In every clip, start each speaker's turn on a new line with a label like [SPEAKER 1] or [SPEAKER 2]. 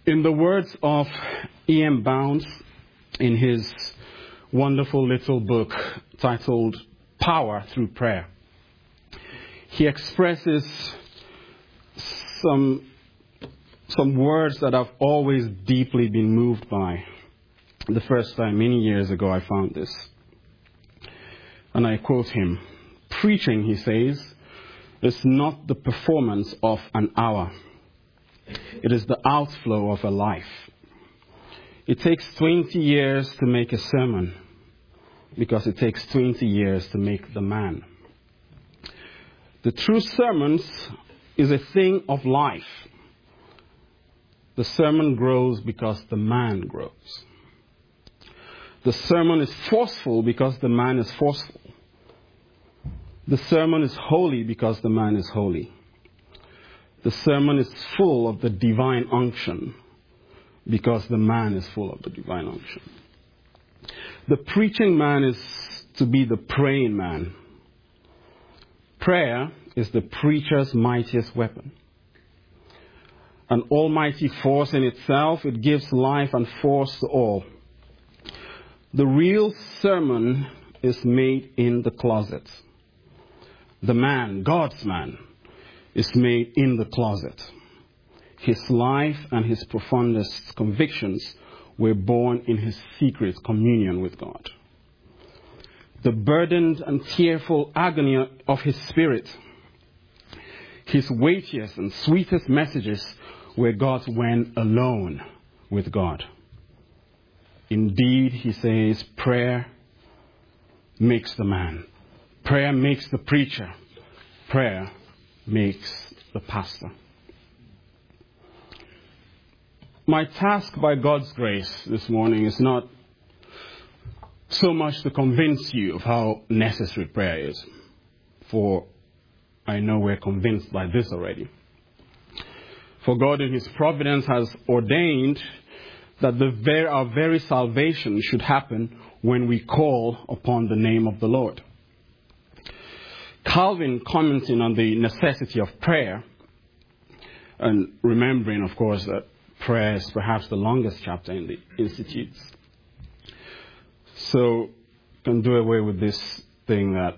[SPEAKER 1] In the words of E.M. Bounds in his wonderful little book titled Power Through Prayer, he expresses some words that I've always deeply been moved by. The first time, many years ago, I found this. And I quote him. Preaching, he says, is not the performance of an hour. It is the outflow of a life. It takes 20 years to make a sermon because it takes 20 years to make the man. The true sermon is a thing of life. The sermon grows because the man grows. The sermon is forceful because the man is forceful. The sermon is holy because the man is holy. The sermon is full of the divine unction because the man is full of the divine unction. The preaching man is to be the praying man. Prayer is the preacher's mightiest weapon. An almighty force in itself, it gives life and force to all. The real sermon is made in the closet. The man, God's man, is made in the closet. His life and his profoundest convictions were born in his secret communion with God. The burdened and tearful agony of his spirit, his weightiest and sweetest messages were God's when alone with God. Indeed, he says, prayer makes the man. Prayer makes the preacher. Prayer makes the pastor. My task by God's grace this morning is not so much to convince you of how necessary prayer is, for I know we're convinced by this already. For God in his providence has ordained that our very salvation should happen when we call upon the name of the Lord. Calvin, commenting on the necessity of prayer, and remembering, of course, that prayer is perhaps the longest chapter in the Institutes. So, can do away with this thing that,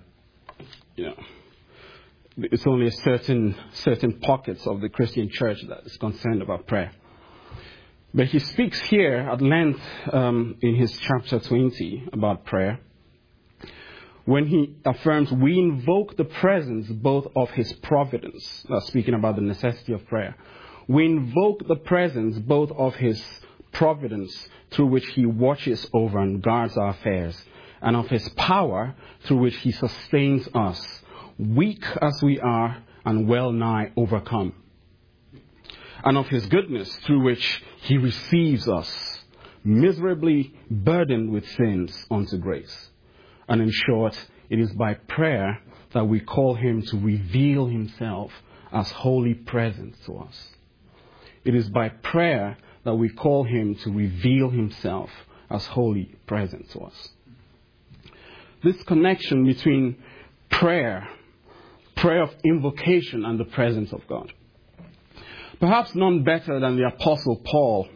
[SPEAKER 1] it's only a certain pockets of the Christian church that is concerned about prayer. But he speaks here at length in his chapter 20 about prayer, when he affirms we invoke the presence both of his providence, speaking about the necessity of prayer. We invoke the presence both of his providence through which he watches over and guards our affairs, and of his power through which he sustains us, weak as we are and well nigh overcome, and of his goodness through which he receives us, miserably burdened with sins, unto grace. And in short, it is by prayer that we call him to reveal himself as wholly present to us. It is by prayer that we call him to reveal himself as wholly present to us. This connection between prayer of invocation and the presence of God. Perhaps none better than the Apostle Paul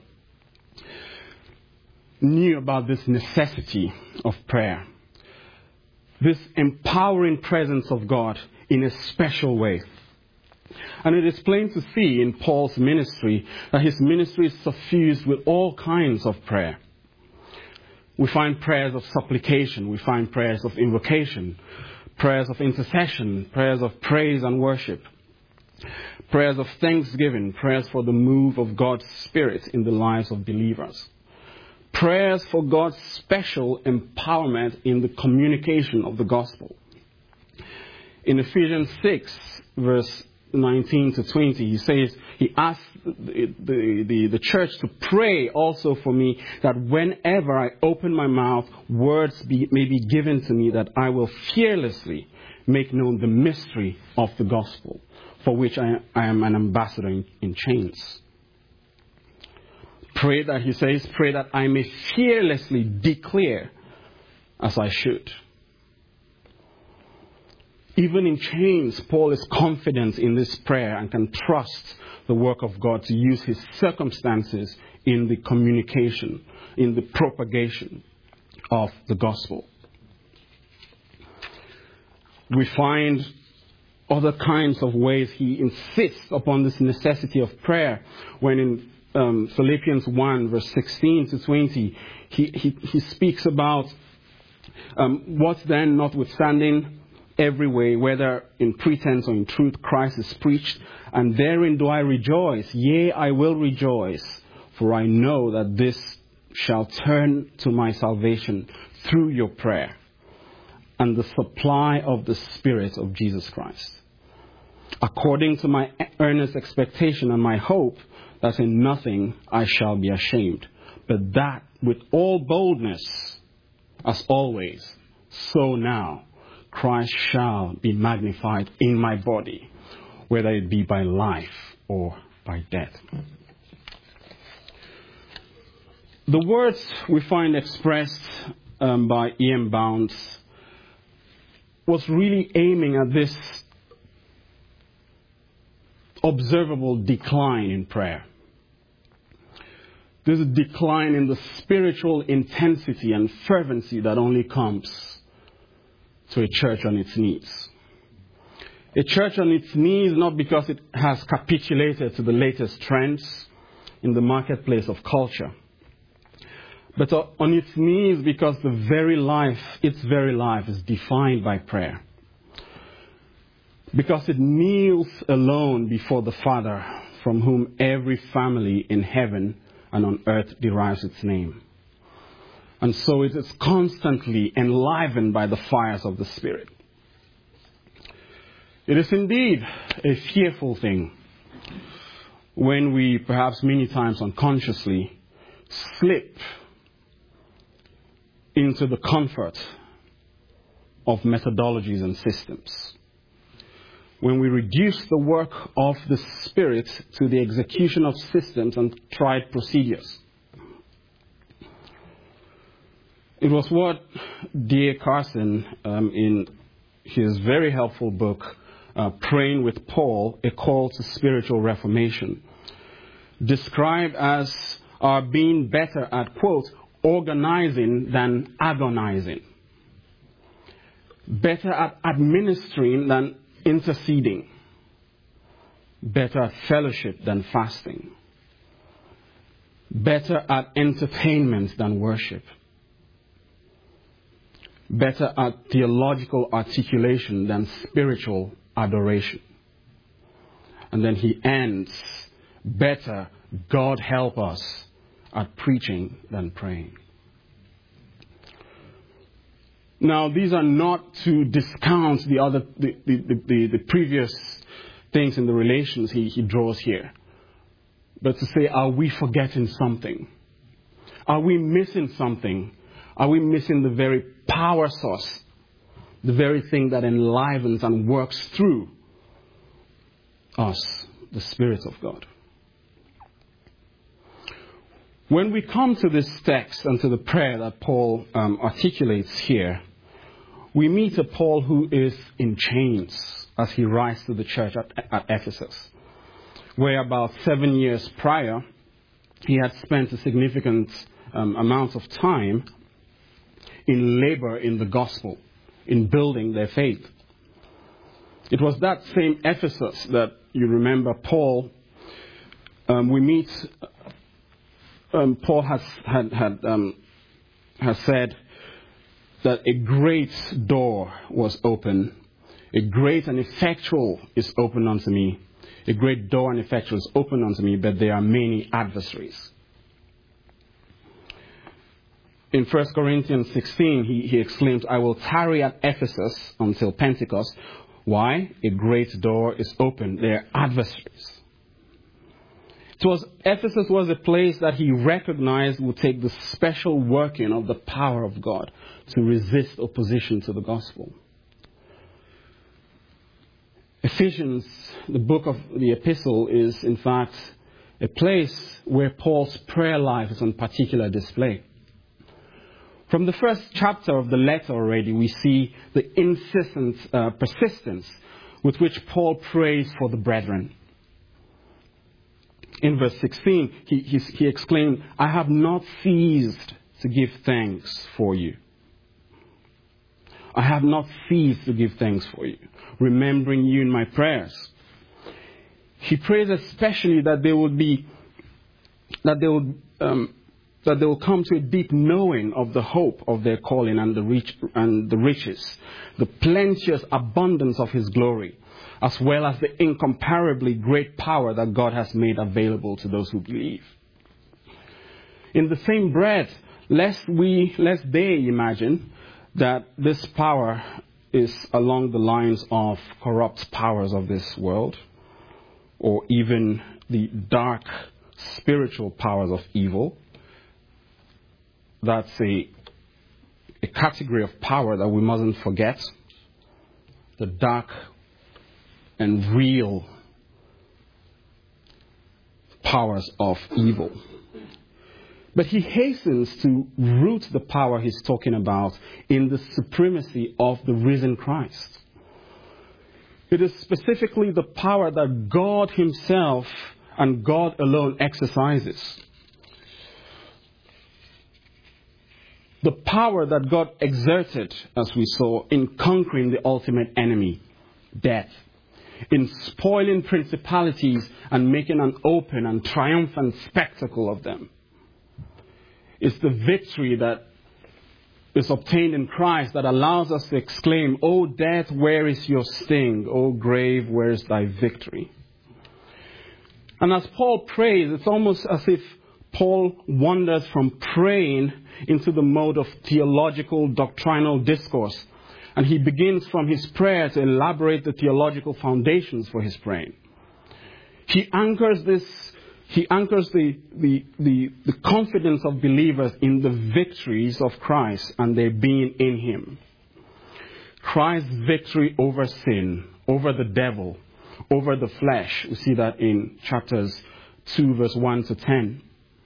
[SPEAKER 1] knew about this necessity of prayer. This empowering presence of God in a special way. And it is plain to see in Paul's ministry that his ministry is suffused with all kinds of prayer. We find prayers of supplication, we find prayers of invocation, prayers of intercession, prayers of praise and worship, prayers of thanksgiving, prayers for the move of God's Spirit in the lives of believers, prayers for God's special empowerment in the communication of the gospel. In Ephesians 6, verse 19 to 20, he says, he asked the church to pray also for me, that whenever I open my mouth, words may be given to me, that I will fearlessly make known the mystery of the gospel, for which I am an ambassador in chains. Pray that, he says, pray that I may fearlessly declare as I should. Even in chains, Paul is confident in this prayer and can trust the work of God to use his circumstances in the communication, in the propagation of the gospel. We find other kinds of ways he insists upon this necessity of prayer when in Philippians 1 verse 16 to 20 he speaks about what then, notwithstanding every way, whether in pretense or in truth, Christ is preached, and therein do I rejoice, yea, I will rejoice, for I know that this shall turn to my salvation through your prayer and the supply of the Spirit of Jesus Christ, according to my earnest expectation and my hope that in nothing I shall be ashamed, but that with all boldness, as always, so now, Christ shall be magnified in my body, whether it be by life or by death. The words we find expressed by E.M. Bounds was really aiming at this observable decline in prayer. There's a decline in the spiritual intensity and fervency that only comes to a church on its knees. A church on its knees not because it has capitulated to the latest trends in the marketplace of culture, but on its knees because its very life is defined by prayer. Because it kneels alone before the Father, from whom every family in heaven and on earth derives its name. And so it is constantly enlivened by the fires of the Spirit. It is indeed a fearful thing when we, perhaps many times unconsciously, slip into the comfort of methodologies and systems. When we reduce the work of the Spirit to the execution of systems and tried procedures. It was what D.A. Carson, in his very helpful book, Praying with Paul, A Call to Spiritual Reformation, described as our being better at, quote, organizing than agonizing. Better at administering than interceding. Better at fellowship than fasting. Better at entertainment than worship. Better at theological articulation than spiritual adoration. And then he ends, better, God help us, at preaching than praying. Now, these are not to discount the previous things in the relations he draws here, but to say, are we forgetting something? Are we missing something? Are we missing the very power source, the very thing that enlivens and works through us, the Spirit of God? When we come to this text and to the prayer that Paul articulates here, we meet a Paul who is in chains as he writes to the church at Ephesus, where about 7 years prior he had spent a significant amount of time in labor in the gospel, in building their faith. It was that same Ephesus that you remember Paul, we meet, Paul has said that a great door was open, a great and effectual is open unto me. A great door and effectual is open unto me, but there are many adversaries. In 1 Corinthians 16, he exclaims, I will tarry at Ephesus until Pentecost. Why? A great door is open. There are adversaries. Ephesus was a place that he recognized would take the special working of the power of God to resist opposition to the gospel. Ephesians, the book of the epistle, is in fact a place where Paul's prayer life is on particular display. From the first chapter of the letter already, we see the insistent persistence with which Paul prays for the brethren. In verse 16, he exclaimed, "I have not ceased to give thanks for you. I have not ceased to give thanks for you, remembering you in my prayers." He prays especially that they will come to a deep knowing of the hope of their calling and the riches, the plenteous abundance of his glory, as well as the incomparably great power that God has made available to those who believe. In the same breath, lest they imagine that this power is along the lines of corrupt powers of this world, or even the dark spiritual powers of evil. That's a category of power that we mustn't forget. The dark and real powers of evil. But he hastens to root the power he's talking about in the supremacy of the risen Christ. It is specifically the power that God himself and God alone exercises. The power that God exerted, as we saw, in conquering the ultimate enemy, death, in spoiling principalities and making an open and triumphant spectacle of them. It's the victory that is obtained in Christ that allows us to exclaim, "O death, where is your sting? O grave, where is thy victory?" And as Paul prays, it's almost as if Paul wanders from praying into the mode of theological doctrinal discourse. And he begins from his prayer to elaborate the theological foundations for his praying. He anchors the confidence of believers in the victories of Christ and their being in him. Christ's victory over sin, over the devil, over the flesh. We see that in chapters 2, verse 1 to 10.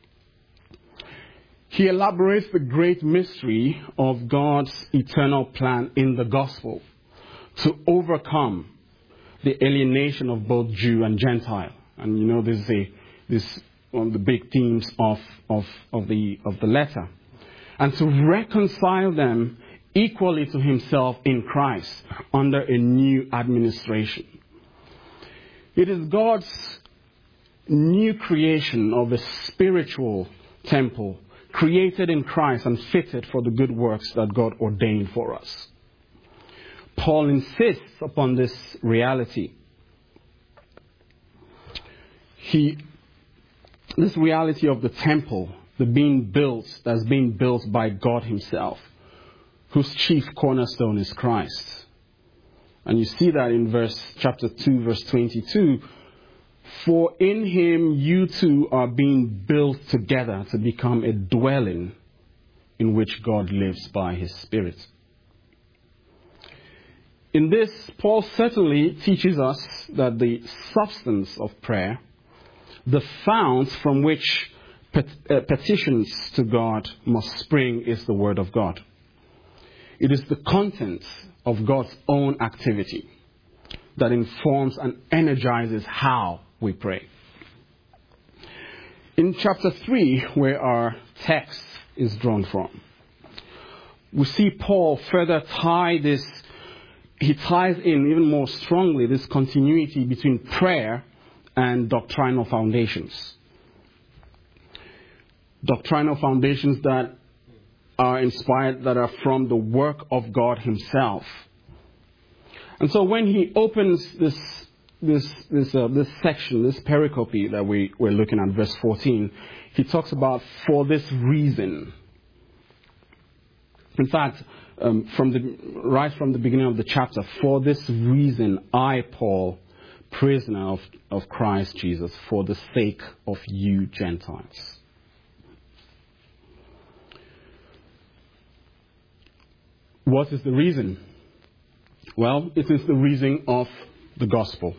[SPEAKER 1] He elaborates the great mystery of God's eternal plan in the gospel to overcome the alienation of both Jew and Gentile. And you know, this is one of the big themes of the letter. And to reconcile them equally to himself in Christ under a new administration. It is God's new creation of a spiritual temple created in Christ and fitted for the good works that God ordained for us. Paul insists upon this reality. This reality of the temple, that's being built by God himself, whose chief cornerstone is Christ. And you see that in chapter 2, verse 22. "For in him you two are being built together to become a dwelling in which God lives by his Spirit." In this, Paul certainly teaches us that the substance of prayer, the fount from which petitions to God must spring, is the Word of God. It is the content of God's own activity that informs and energizes how we pray. In chapter 3, where our text is drawn from, we see Paul further he ties in even more strongly this continuity between prayer and doctrinal foundations. Doctrinal foundations that are inspired, that are from the work of God himself. And so when he opens this section, this pericope that we're looking at, verse 14, he talks about "for this reason." In fact, right from the beginning of the chapter, "For this reason, I, Paul, prisoner of Christ Jesus, for the sake of you Gentiles." What is the reason? Well, it is the reason of the gospel.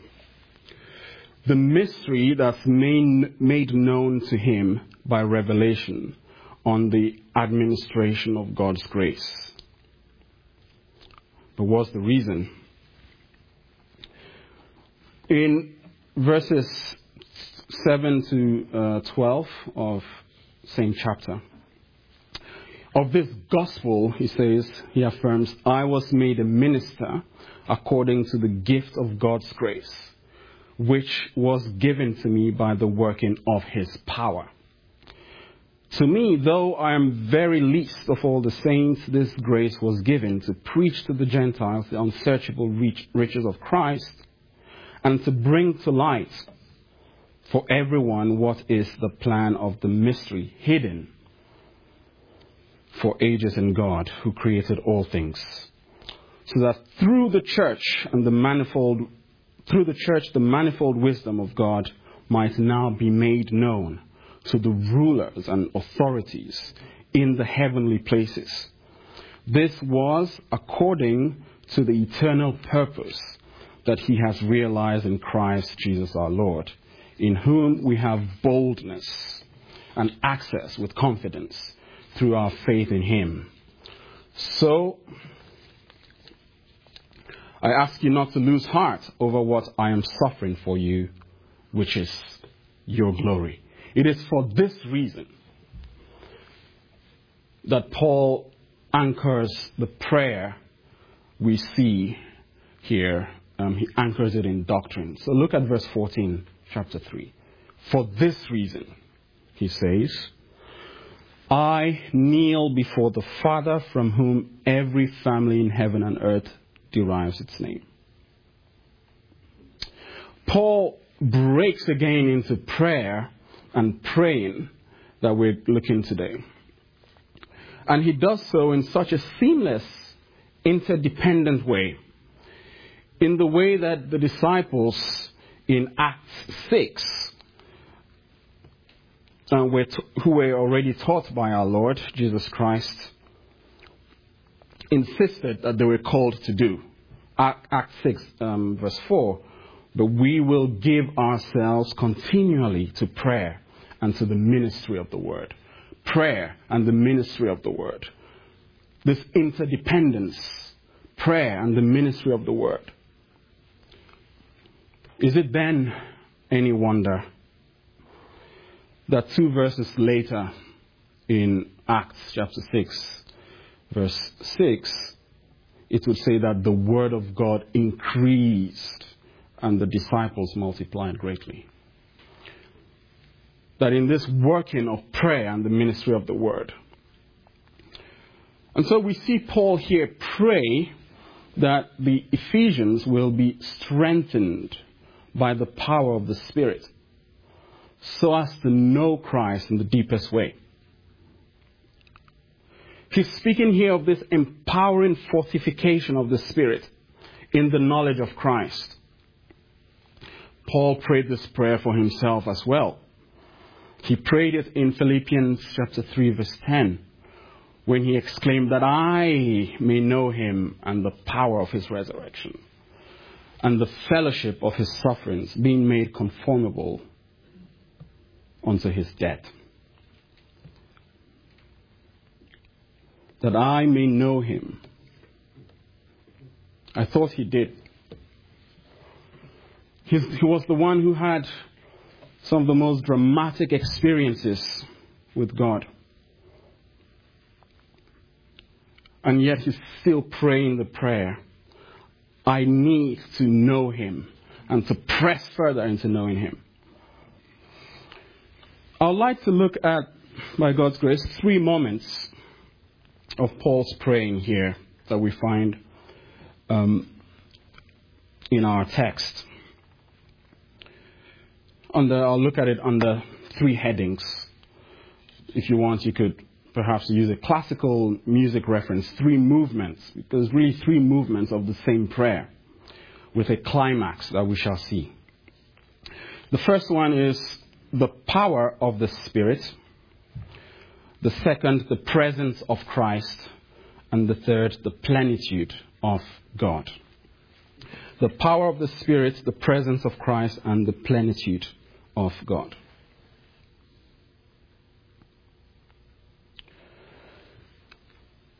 [SPEAKER 1] The mystery that's made known to him by revelation on the administration of God's grace. But what's the reason? In verses 7 to 12 of same chapter, of this gospel, he says, he affirms, I was made a minister according to the gift of God's grace, which was given to me by the working of his power. To me, though I am very least of all the saints, this grace was given to preach to the Gentiles the unsearchable riches of Christ, and to bring to light for everyone what is the plan of the mystery hidden for ages in God, who created all things, so that through the church the manifold wisdom of God might now be made known to the rulers and authorities in the heavenly places. This was according to the eternal purpose that he has realized in Christ Jesus our Lord, in whom we have boldness and access with confidence through our faith in him. So, I ask you not to lose heart over what I am suffering for you, which is your glory. It is for this reason that Paul anchors the prayer we see here. He anchors it in doctrine. So look at verse 14, chapter 3. For this reason, he says, I kneel before the Father, from whom every family in heaven and earth derives its name. Paul breaks again into prayer and praying that we're looking today. And he does so in such a seamless, interdependent way. In the way that the disciples in Acts 6, who were already taught by our Lord Jesus Christ, insisted that they were called to do. Acts 6, verse 4, but we will give ourselves continually to prayer and to the ministry of the word. Prayer and the ministry of the word. This interdependence, prayer and the ministry of the word. Is it then any wonder that 2 verses later in Acts chapter 6, verse 6, it would say that the word of God increased and the disciples multiplied greatly? That in this working of prayer and the ministry of the word. And so we see Paul here pray that the Ephesians will be strengthened by the power of the Spirit, so as to know Christ in the deepest way. He's speaking here of this empowering fortification of the Spirit in the knowledge of Christ. Paul prayed this prayer for himself as well. He prayed it in Philippians chapter 3, verse 10, when he exclaimed that I may know him and the power of his resurrection, and the fellowship of his sufferings, being made conformable unto his death. That I may know him. I thought he did. He was the one who had some of the most dramatic experiences with God. And yet he's still praying the prayer. I need to know him and to press further into knowing him. I'd like to look at, by God's grace, 3 moments of Paul's praying here that we find in our text. I'll look at it under 3 headings. If you want, you could perhaps use a classical music reference, 3 movements, because really 3 movements of the same prayer with a climax that we shall see. The first one is the power of the Spirit. The second, the presence of Christ. And the third, the plenitude of God. The power of the Spirit, the presence of Christ, and the plenitude of God.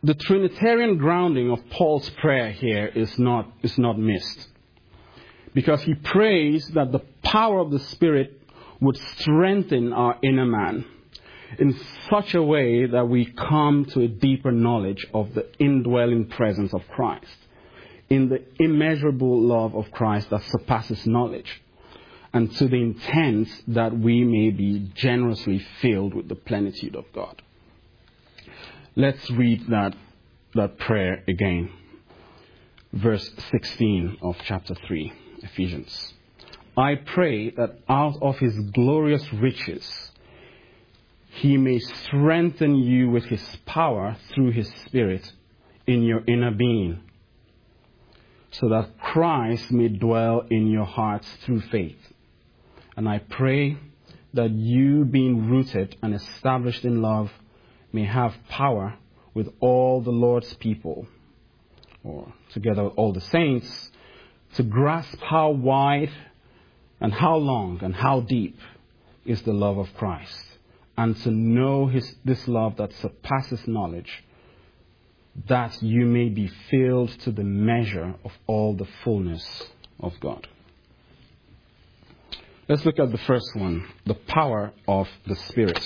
[SPEAKER 1] the Trinitarian grounding of Paul's prayer here is not missed. Because he prays that the power of the Spirit would strengthen our inner man in such a way that we come to a deeper knowledge of the indwelling presence of Christ, in the immeasurable love of Christ that surpasses knowledge, and to the intent that we may be generously filled with the plenitude of God. Let's read that prayer again. Verse 16 of chapter 3, Ephesians. I pray that out of his glorious riches he may strengthen you with his power through his Spirit in your inner being, so that Christ may dwell in your hearts through faith. And I pray that you, being rooted and established in love, may have power with all the Lord's people, or together with all the saints, to grasp how wide and how long and how deep is the love of Christ, and to know this love that surpasses knowledge, that you may be filled to the measure of all the fullness of God. Let's look at the first one, the power of the Spirit.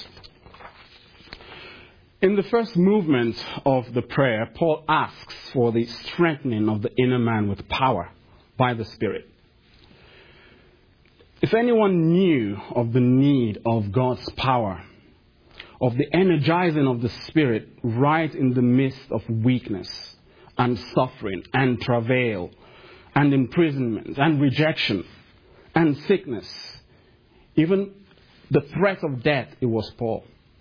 [SPEAKER 1] In the first movement of the prayer, Paul asks for the strengthening of the inner man with power by the Spirit. If anyone knew of the need of God's power, of the energizing of the Spirit right in the midst of weakness and suffering and travail and imprisonment and rejection and sickness, even the threat of death, it was Paul.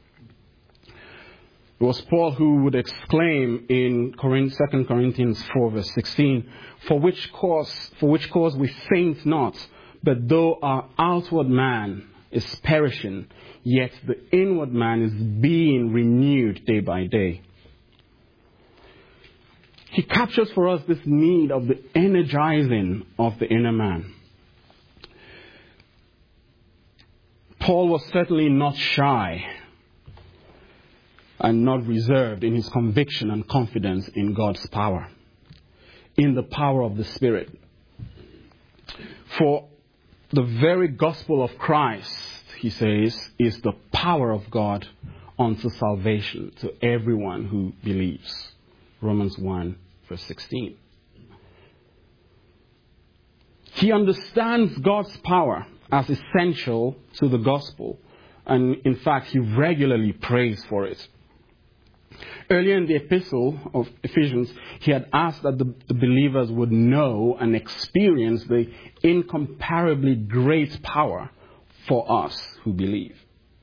[SPEAKER 1] It was Paul who would exclaim in 2 Corinthians 4 verse 16, for which cause we faint not, but though our outward man is perishing, yet the inward man is being renewed day by day. He captures for us this need of the energizing of the inner man. Paul was certainly not shy and not reserved in his conviction and confidence in God's power, in the power of the Spirit. For the very gospel of Christ, he says, is the power of God unto salvation to everyone who believes. Romans 1 verse 16. He understands God's power as essential to the gospel, and in fact he regularly prays for it. Earlier in the epistle of Ephesians, he had asked that the believers would know and experience the incomparably great power for us who believe.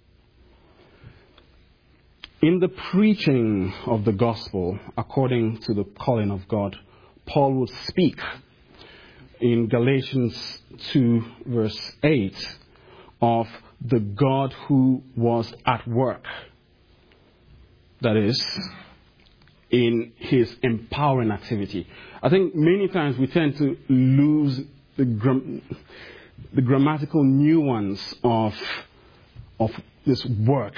[SPEAKER 1] In the preaching of the gospel, according to the calling of God, Paul would speak in Galatians 2 verse 8 of the God who was at work. That is, in his empowering activity. I think many times we tend to lose the grammatical nuance of this work.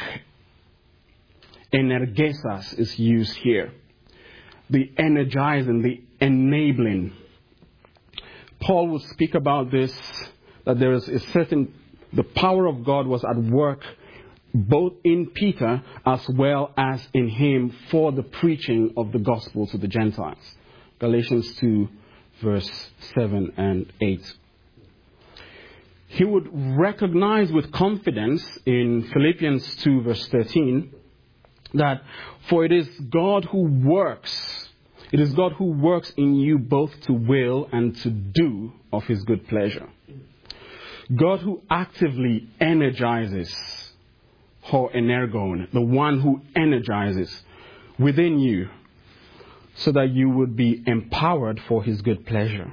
[SPEAKER 1] Energesis is used here. The energizing, the enabling. Paul would speak about this, that there is the power of God was at work both in Peter as well as in him for the preaching of the gospel to the Gentiles. Galatians 2 verse 7 and 8. He would recognize with confidence in Philippians 2 verse 13 that for it is God who works in you both to will and to do of his good pleasure. God who actively energizes, ho energon, the one who energizes within you so that you would be empowered for his good pleasure.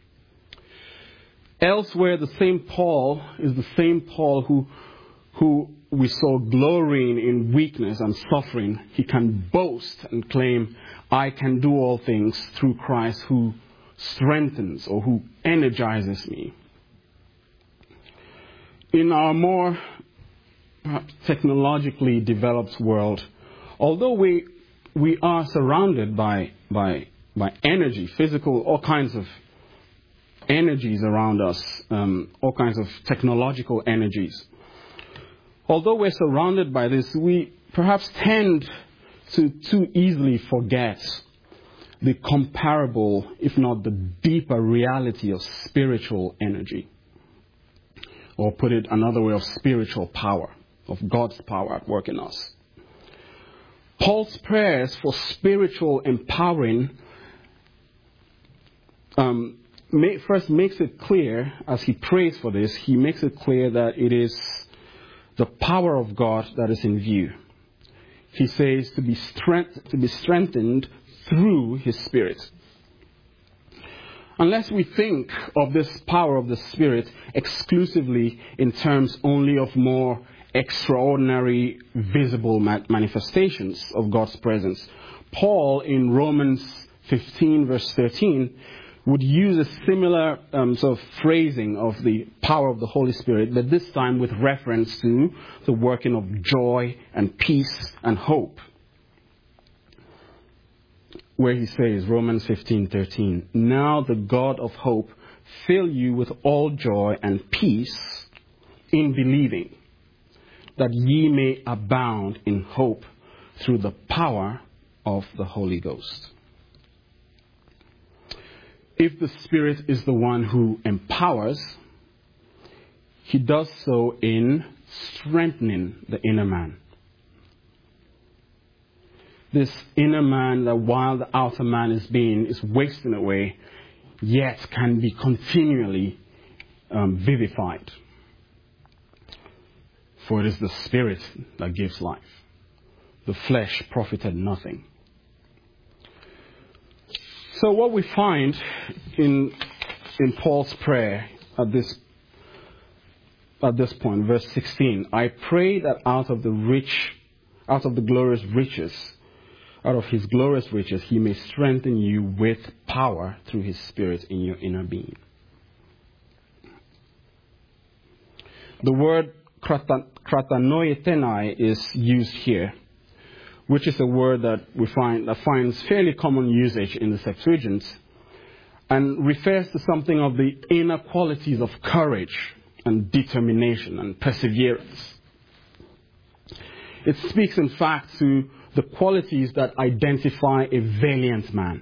[SPEAKER 1] Elsewhere, the same Paul is the same Paul who we saw glorying in weakness and suffering. He can boast and claim, I can do all things through Christ who strengthens or who energizes me. In our more perhaps technologically developed world, although we we are surrounded by energy, physical, all kinds of energies around us, all kinds of technological energies. Although we're surrounded by this, we perhaps tend to too easily forget the comparable, if not the deeper reality of spiritual energy. Or put it another way, of spiritual power, of God's power at work in us. Paul's prayers for spiritual empowering first makes it clear, as he prays for this, he makes it clear that it is the power of God that is in view. He says to be strengthened through his Spirit. Unless we think of this power of the Spirit exclusively in terms only of more extraordinary visible manifestations of God's presence, Paul in Romans 15 verse 13 would use a similar sort of phrasing of the power of the Holy Spirit, but this time with reference to the working of joy and peace and hope. Where he says, Romans 15:13, now the God of hope fill you with all joy and peace in believing, that ye may abound in hope through the power of the Holy Ghost. If the Spirit is the one who empowers, he does so in strengthening the inner man. This inner man that while the outer man is wasting away, yet can be continually vivified. For it is the Spirit that gives life. The flesh profited nothing. So what we find in Paul's prayer at this point, verse 16, I pray that out of his glorious riches, he may strengthen you with power through his Spirit in your inner being. The word kratanoitenai is used here, which is a word that finds fairly common usage in the Septuagint, and refers to something of the inner qualities of courage and determination and perseverance. It speaks, in fact, to the qualities that identify a valiant man.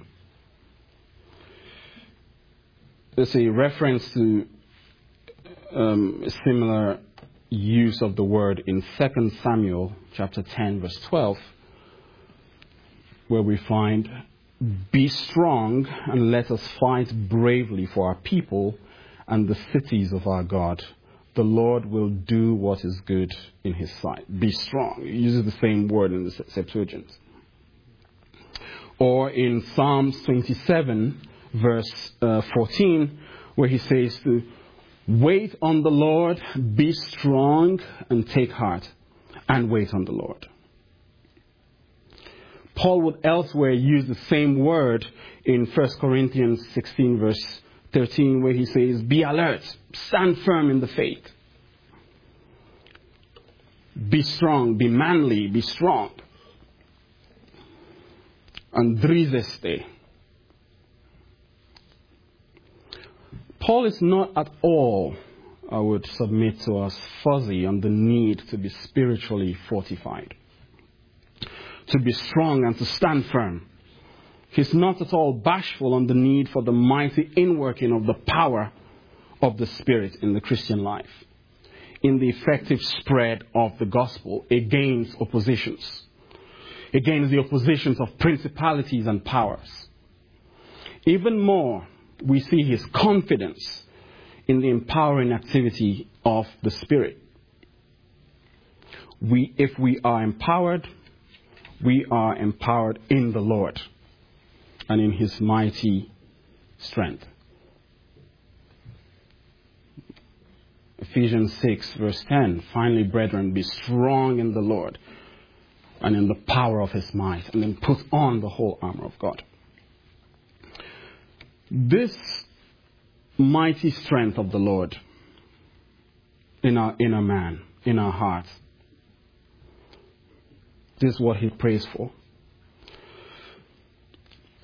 [SPEAKER 1] There's a reference to a similar use of the word in 2 Samuel chapter 10, verse 12, where we find, be strong and let us fight bravely for our people and the cities of our God. The Lord will do what is good in his sight. Be strong. He uses the same word in the Septuagint. Or in Psalms 27, verse 14, where he says to wait on the Lord, be strong and take heart, and wait on the Lord. Paul would elsewhere use the same word in 1 Corinthians 16, verse 13, where he says, be alert, stand firm in the faith. Be strong, be manly, be strong. Andrizeste. Paul is not at all, I would submit to us, fuzzy on the need to be spiritually fortified, to be strong and to stand firm. He's not at all bashful on the need for the mighty inworking of the power of the Spirit in the Christian life, in the effective spread of the gospel against oppositions, against the oppositions of principalities and powers. Even more, we see his confidence in the empowering activity of the Spirit. If we are empowered, we are empowered in the Lord and in his mighty strength. Ephesians 6 verse 10, finally, brethren, be strong in the Lord and in the power of his might, and then put on the whole armor of God. This mighty strength of the Lord in our inner man, in our hearts, this is what he prays for.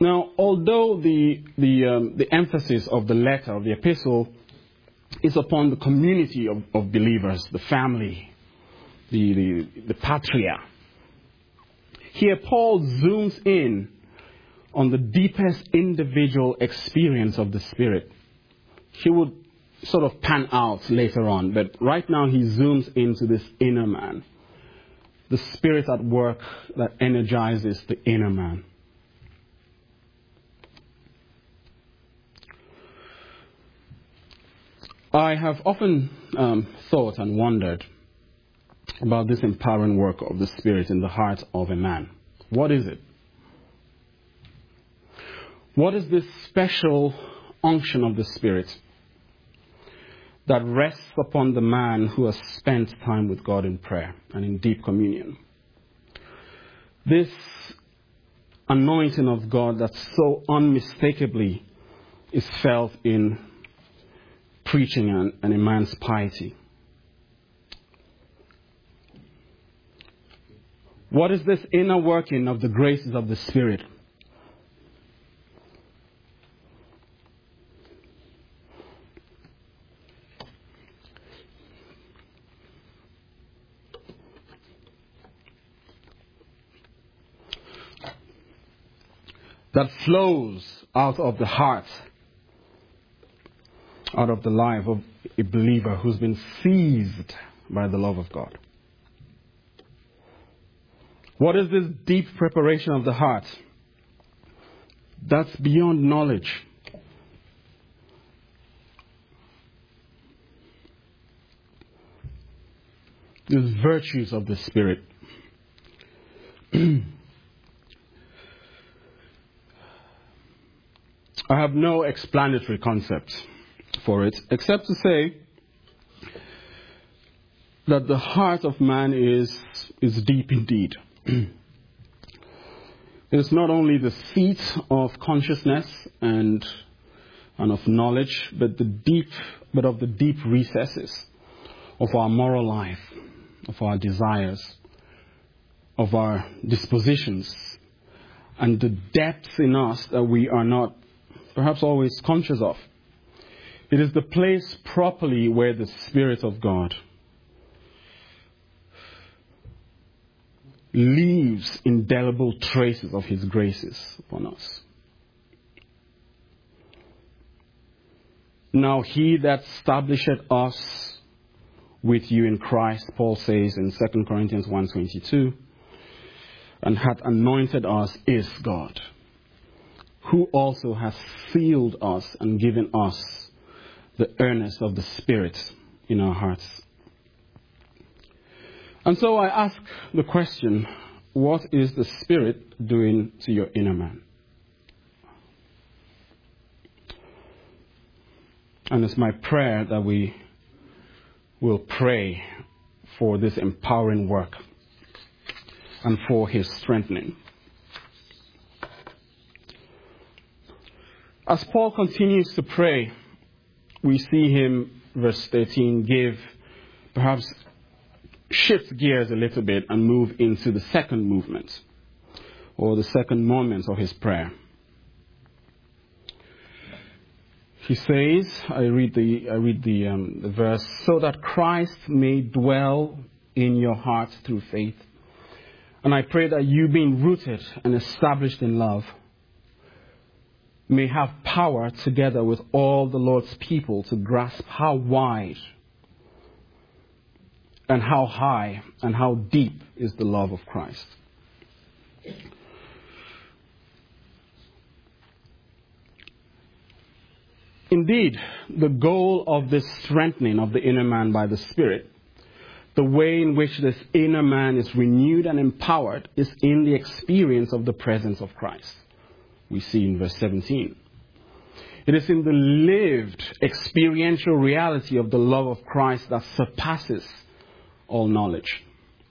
[SPEAKER 1] Now, although the emphasis of the letter, of the epistle, is upon the community of believers, the family, the patria, here Paul zooms in on the deepest individual experience of the Spirit. He would sort of pan out later on, but right now he zooms into this inner man, the Spirit at work that energizes the inner man. I have often thought and wondered about this empowering work of the Spirit in the heart of a man. What is it? What is this special unction of the Spirit that rests upon the man who has spent time with God in prayer and in deep communion? This anointing of God that so unmistakably is felt in preaching and a man's piety. What is this inner working of the graces of the Spirit? That flows out of the heart, out of the life of a believer who's been seized by the love of God. What is this deep preparation of the heart? That's beyond knowledge. These virtues of the Spirit. I have no explanatory concept for it, except to say that the heart of man is deep indeed. It is not only the seat of consciousness and of knowledge, but of the deep recesses of our moral life, of our desires, of our dispositions, and the depths in us that we are not perhaps always conscious of. It is the place properly where the Spirit of God leaves indelible traces of His graces upon us. Now He that establisheth us with you in Christ, Paul says in 2 Corinthians 1:22, and hath anointed us is God, who also has sealed us and given us the earnest of the Spirit in our hearts. And so I ask the question, what is the Spirit doing to your inner man? And it's my prayer that we will pray for this empowering work and for His strengthening. As Paul continues to pray, we see him, verse 13, perhaps shift gears a little bit and move into the second movement, or the second moment of his prayer. He says, I read the verse, so that Christ may dwell in your hearts through faith. And I pray that you, being rooted and established in love, may have power together with all the Lord's people to grasp how wide and how high and how deep is the love of Christ. Indeed, the goal of this strengthening of the inner man by the Spirit, the way in which this inner man is renewed and empowered, is in the experience of the presence of Christ. We see in verse 17. It is in the lived experiential reality of the love of Christ that surpasses all knowledge.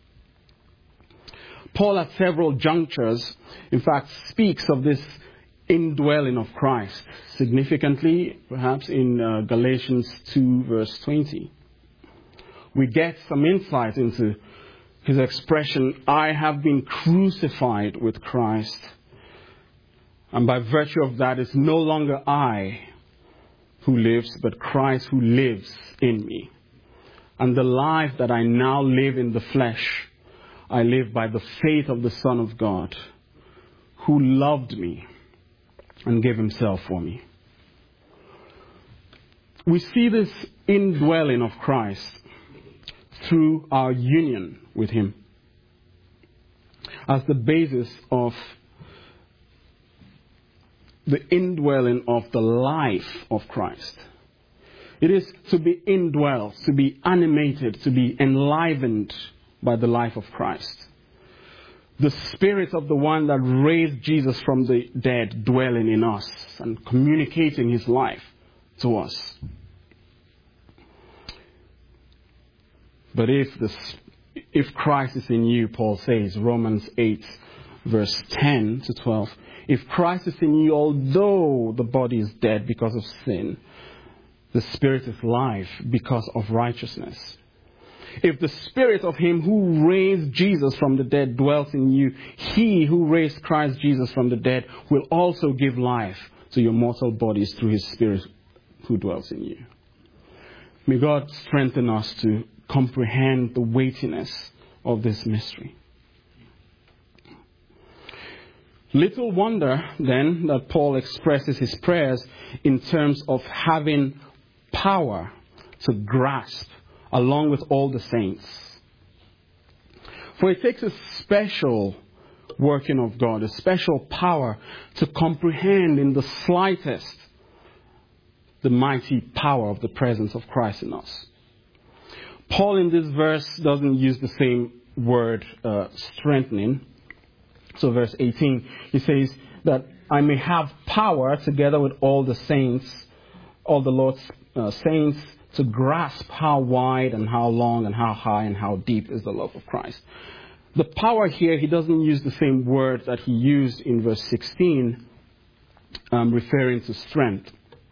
[SPEAKER 1] Paul at several junctures, in fact, speaks of this indwelling of Christ. Significantly, perhaps in Galatians 2 verse 20. We get some insight into his expression, I have been crucified with Christ. And by virtue of that, it's no longer I who lives, but Christ who lives in me. And the life that I now live in the flesh, I live by the faith of the Son of God, who loved me and gave himself for me. We see this indwelling of Christ through our union with him as the basis of the indwelling of the life of Christ. It is to be indwelt, to be animated, to be enlivened by the life of Christ. The Spirit of the one that raised Jesus from the dead dwelling in us and communicating his life to us. But if Christ is in you, Paul says, Romans 8, verse 10 to 12, if Christ is in you, although the body is dead because of sin, the Spirit is life because of righteousness. If the Spirit of him who raised Jesus from the dead dwells in you, he who raised Christ Jesus from the dead will also give life to your mortal bodies through his Spirit who dwells in you. May God strengthen us to comprehend the weightiness of this mystery. Little wonder, then, that Paul expresses his prayers in terms of having power to grasp along with all the saints. For it takes a special working of God, a special power to comprehend in the slightest the mighty power of the presence of Christ in us. Paul in this verse doesn't use the same word, strengthening. So verse 18, he says that I may have power together with all the saints, all the Lord's saints, to grasp how wide and how long and how high and how deep is the love of Christ. The power here, he doesn't use the same word that he used in verse 16, referring to strength.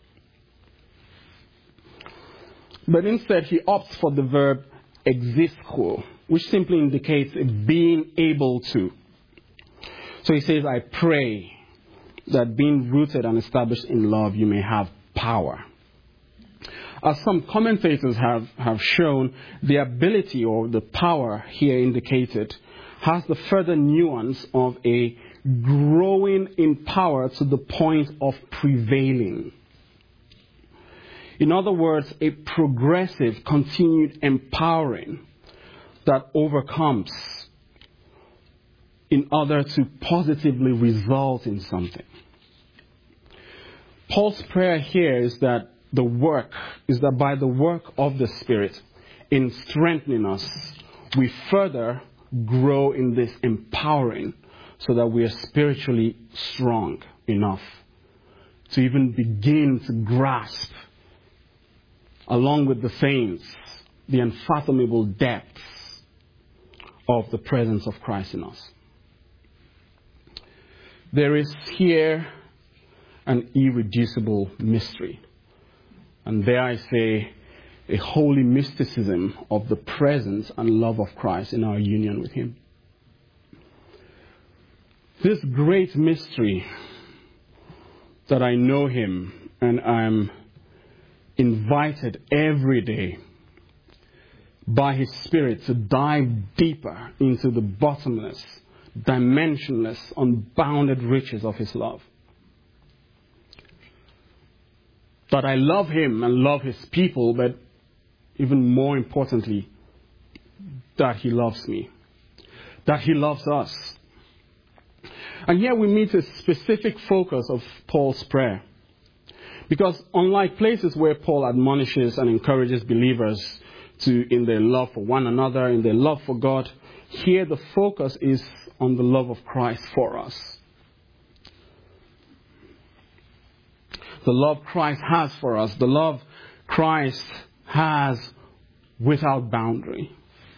[SPEAKER 1] But instead, he opts for the verb existo, which simply indicates being able to. So he says, I pray that being rooted and established in love, you may have power. As some commentators have shown, the ability or the power here indicated has the further nuance of a growing in power to the point of prevailing. In other words, a progressive, continued empowering that overcomes in order to positively result in something. Paul's prayer here is that by the work of the Spirit in strengthening us, we further grow in this empowering so that we are spiritually strong enough to even begin to grasp, along with the saints, the unfathomable depths of the presence of Christ in us. There is here an irreducible mystery. And there I say, a holy mysticism of the presence and love of Christ in our union with him. This great mystery that I know him and I'm invited every day by his Spirit to dive deeper into the bottomless, dimensionless, unbounded riches of his love. That I love him and love his people, but even more importantly, that he loves me. That he loves us. And here we meet a specific focus of Paul's prayer. Because unlike places where Paul admonishes and encourages believers in their love for one another, in their love for God, here the focus is on the love of Christ for us. The love Christ has for us, the love Christ has without boundary.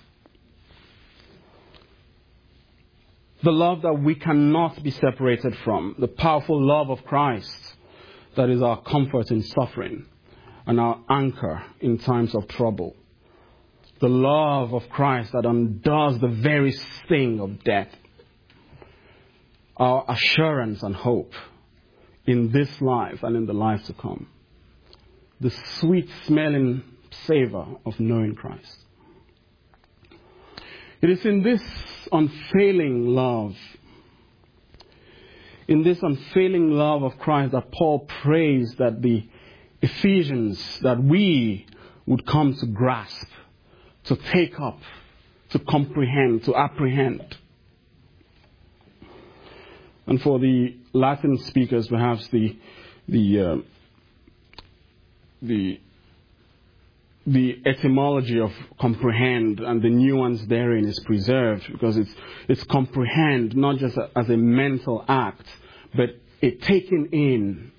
[SPEAKER 1] The love that we cannot be separated from, the powerful love of Christ that is our comfort in suffering and our anchor in times of trouble. The love of Christ that undoes the very sting of death. Our assurance and hope in this life and in the life to come. The sweet smelling savor of knowing Christ. It is in this unfailing love, of Christ, that Paul prays that the Ephesians, that we would come to grasp, to take up, to comprehend, to apprehend. And for the Latin speakers, perhaps the etymology of comprehend and the nuance therein is preserved, because it's comprehend not just as a mental act, but a taking in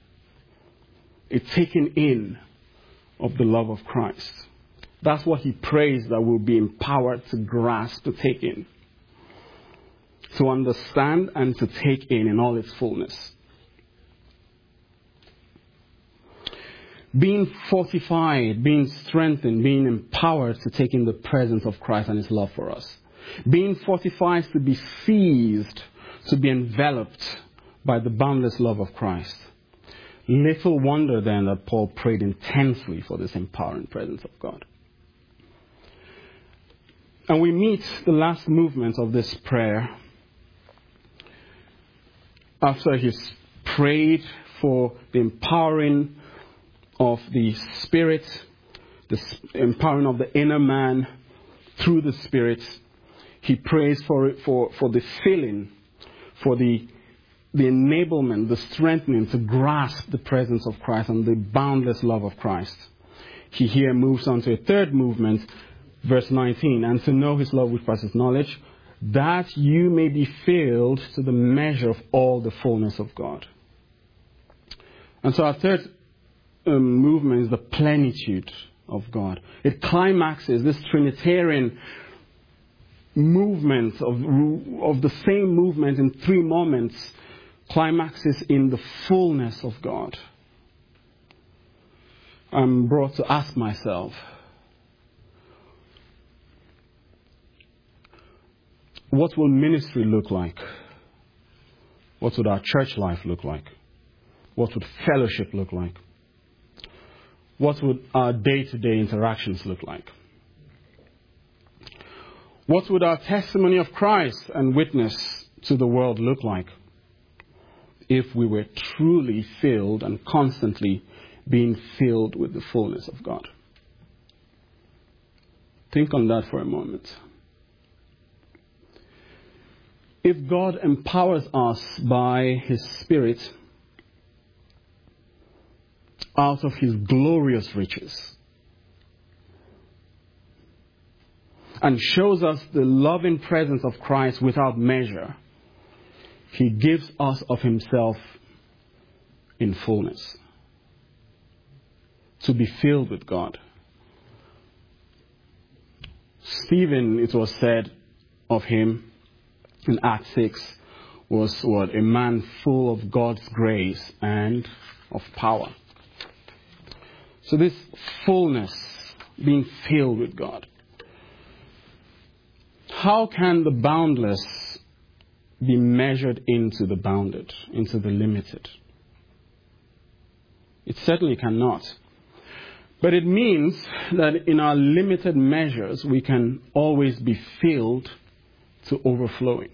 [SPEAKER 1] of the love of Christ. That's what he prays, that we'll be empowered to grasp, to take in, to understand and to take in all its fullness. Being fortified, being strengthened, being empowered to take in the presence of Christ and his love for us. Being fortified to be seized, to be enveloped by the boundless love of Christ. Little wonder then that Paul prayed intensely for this empowering presence of God. And we meet the last movement of this prayer after he's prayed for the empowering of the Spirit, the empowering of the inner man through the Spirit. He prays for the filling, for the enablement, the strengthening to grasp the presence of Christ and the boundless love of Christ. He here moves on to a third movement, verse 19, and to know his love which passes knowledge, that you may be filled to the measure of all the fullness of God. And so our third movement is the plenitude of God. It climaxes this Trinitarian movement of the same movement in three moments, climaxes in the fullness of God. I'm brought to ask myself, what will ministry look like? What would our church life look like? What would fellowship look like? What would our day-to-day interactions look like? What would our testimony of Christ and witness to the world look like if we were truly filled and constantly being filled with the fullness of God? Think on that for a moment. If God empowers us by his Spirit out of his glorious riches and shows us the loving presence of Christ without measure, he gives us of himself in fullness, to be filled with God. Stephen, it was said of him in Acts 6, was what? A man full of God's grace and of power. So this fullness, being filled with God. How can the boundless be measured into the bounded, into the limited? It certainly cannot. But it means that in our limited measures, we can always be filled to overflowing.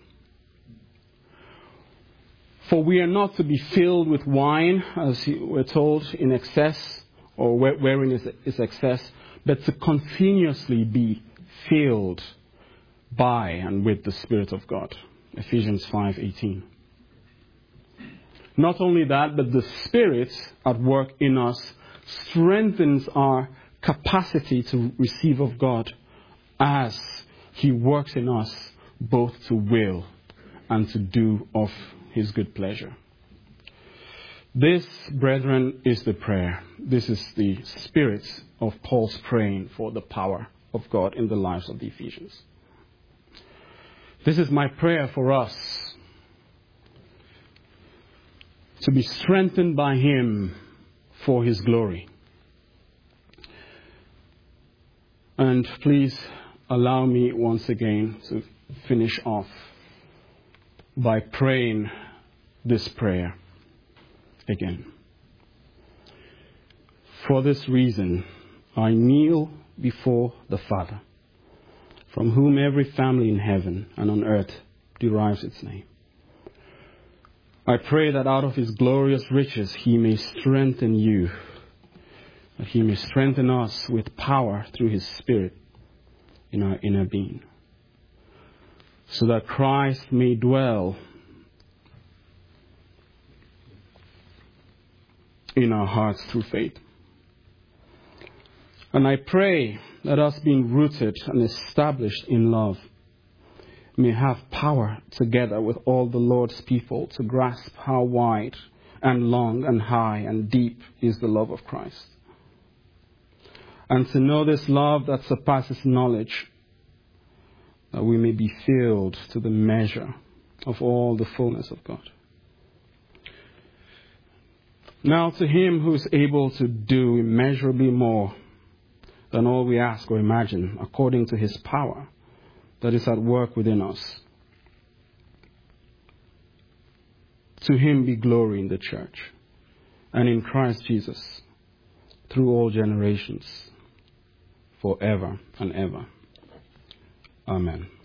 [SPEAKER 1] For we are not to be filled with wine, as we're told, in excess, or wherein is excess, but to continuously be filled by and with the Spirit of God. Ephesians 5:18. Not only that, but the Spirit at work in us strengthens our capacity to receive of God as he works in us both to will and to do of his good pleasure. This, brethren, is the prayer. This is the spirit of Paul's praying for the power of God in the lives of the Ephesians. This is my prayer for us, to be strengthened by him for his glory. And please allow me once again to finish off by praying this prayer. again. For this reason, I kneel before the Father, from whom every family in heaven and on earth derives its name. I pray that out of his glorious riches he may strengthen you, that he may strengthen us with power through his Spirit in our inner being, so that Christ may dwell in our hearts through faith. And I pray that us being rooted and established in love may have power together with all the Lord's people to grasp how wide and long and high and deep is the love of Christ, and to know this love that surpasses knowledge, that we may be filled to the measure of all the fullness of God. Now to him who is able to do immeasurably more than all we ask or imagine, according to his power that is at work within us, to him be glory in the church and in Christ Jesus through all generations, forever and ever. Amen.